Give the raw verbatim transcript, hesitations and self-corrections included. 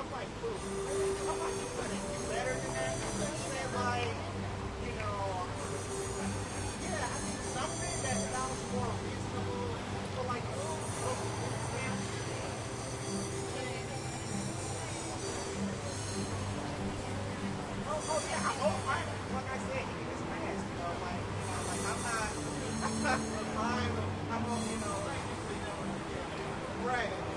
I'm like, food. I'm like, you couldn't do better than that. You could have said like, you know, yeah, I mean something that sounds more reasonable. But like those those food stamps, man. Oh, oh yeah. I, oh, I like I said, he can just pass. You know, like you know, like I'm not. I'm I'm you know, right.